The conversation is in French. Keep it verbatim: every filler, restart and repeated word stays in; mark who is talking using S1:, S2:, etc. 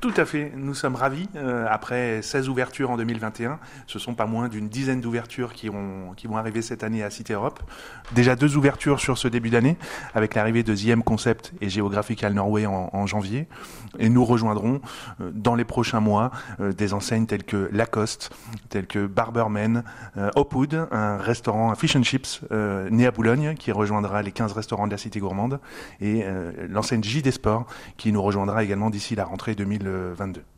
S1: Tout à fait, nous sommes ravis. Euh, après seize ouvertures en deux mille vingt et un, ce sont pas moins d'une dizaine d'ouvertures qui, ont, qui vont arriver cette année à Cité Europe. Déjà deux ouvertures sur ce début d'année, avec l'arrivée de The M Concept et Geographical Norway en, en janvier. Et nous rejoindrons euh, dans les prochains mois euh, des enseignes telles que Lacoste, telles que Barberman, euh, Hopwood, un restaurant, un fish and chips euh, né à Boulogne, qui rejoindra les quinze restaurants de la Cité Gourmande, et euh, l'enseigne J D Sport, qui nous rejoindra également d'ici la rentrée deux mille vingt-deux.